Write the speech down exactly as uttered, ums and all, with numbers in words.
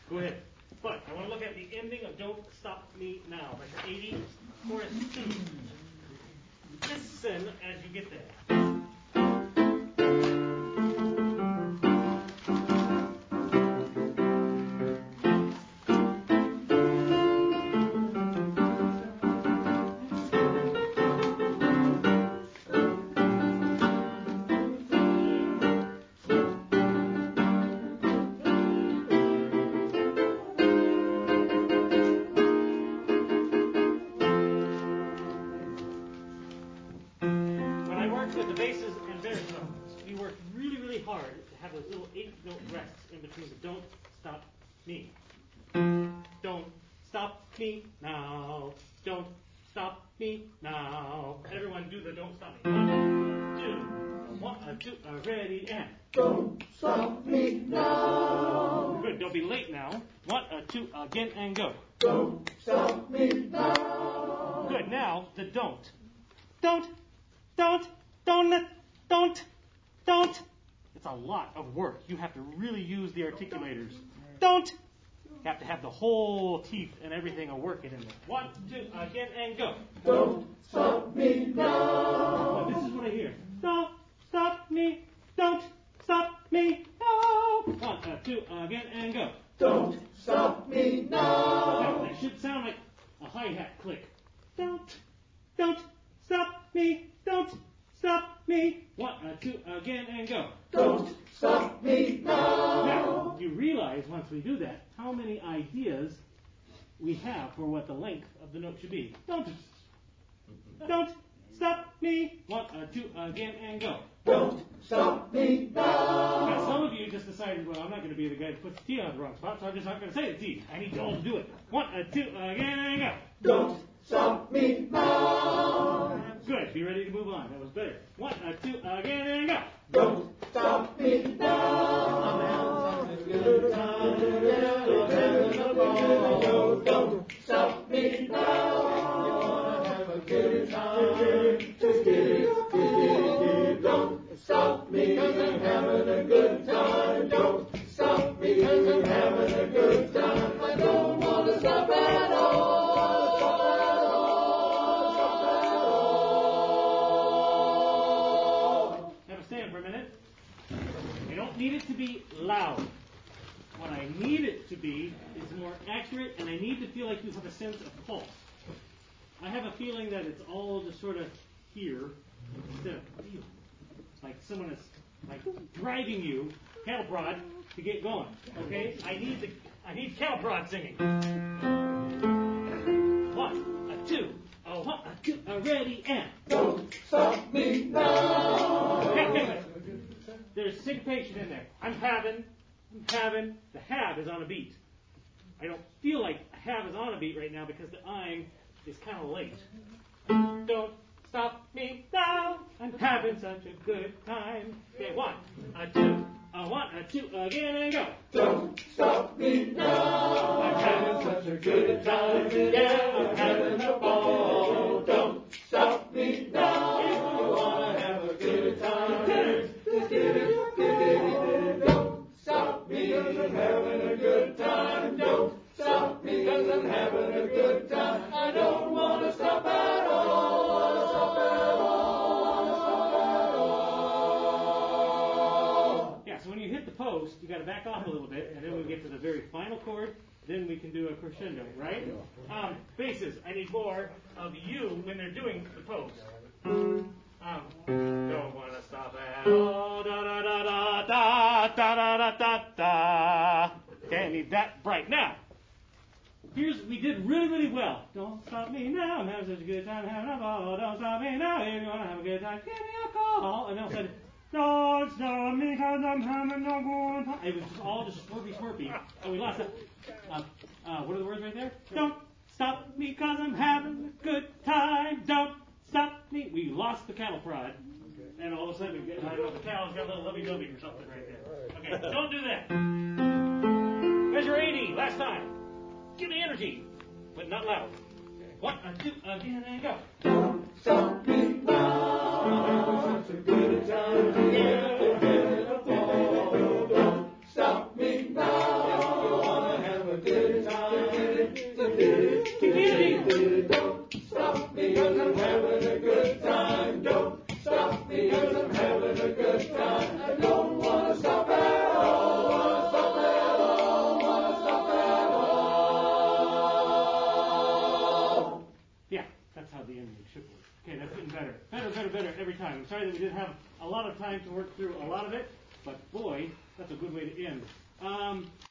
Go ahead. But I want to look at the ending of Don't Stop Me Now. Measure eighty, chorus two. Listen as you get there. With the basses and baritones, we worked really, really hard to have those little eight-note rests in between the don't stop me. Don't stop me now. Don't stop me now. Everyone do the don't stop me. One, two, one, two, uh, ready, and don't stop me now. Good, don't be late now. One, uh, two, again, and go. Don't stop me now. Good, now the don't. Don't, don't. Don't, don't, don't. It's a lot of work. You have to really use the articulators. Don't. You have to have the whole teeth and everything are working in there. One, two, again, and go. Don't stop me now. Oh, this is what I hear. Don't stop me. Don't stop me now. One, uh, two, again, and go. Don't stop me now. Now, that should sound like a hi-hat click. Don't, don't stop me. Don't. Stop me. One, uh, two, again, and go. Don't stop me now. Now, you realize once we do that how many ideas we have for what the length of the note should be. Don't. Don't stop me. One, uh, two, again, and go. Don't stop me now. Now, some of you just decided, well, I'm not going to be the guy that puts the T on the wrong spot, so I'm just not going to say the T. I need you all to do it. One, uh, two, again, and go. Don't stop me now. Good. Be ready to move on. That was better. One, uh, two, again, and go. Don't stop me now. Good time. Don't stop me now. Have a good time. Just get it, just get it. Don't stop me, 'cause I'm having a good time. Don't stop me, 'cause I'm having a good time. I don't want to stop at all. Need it to be loud. What I need it to be is more accurate, and I need to feel like you have a sense of pulse. I have a feeling that it's all just sort of here instead of feel. Like someone is like driving you, cattle prod, to get going. Okay? I need the I need cattle prod singing. One, a two, a one, a two, a ready, and don't stop me now. Okay, okay. There's syncopation in there. I'm having, I'm having, the have is on a beat. I don't feel like have is on a beat right now because the I'm is kind of late. Don't stop me now. I'm having such a good time. Okay, one, a two, a one, a two, again, and go. Don't stop me now. I'm having such a good time. Yeah, I'm having a ball. Don't stop me now. If you want to have a good time, just get it. Don't stop me, 'cause I'm having a good time. Don't stop me, 'cause I'm having a good time. I don't want to stop at all. Stop at all. Stop at all. Yeah, so when you hit the post, you got to back off a little bit, and then when we get to the very final chord, then we can do a crescendo, right? Um, basses, I need more of you when they're doing the post. Um, don't want to stop at all. Da da da da da da da da da da. Okay, I need that bright. Now, here's we did really really well. Don't stop me now. I'm having such a good time having a ball. Don't stop me now. If you want to have a good time, give me a call. And then I said, don't stop me because I'm having a good time. It was just all just slurpy slurpy, and we lost it. Uh, uh, what are the words right there? Don't stop me because I'm having a good time. Don't stop me. We lost the cattle prod. And all of a sudden, we get, I don't know, the cow's got a little lovey-dovey or something right there. Okay, don't do that. Measure eighty, last time. Give me energy, but not loud. One, two, again, and go. Don't stop me now. I'm having such a good time. Yeah, I'm having a ball. Don't stop me now. If you want to have better. Better, better, better every time. I'm sorry that we didn't have a lot of time to work through a lot of it, but boy, that's a good way to end. Um,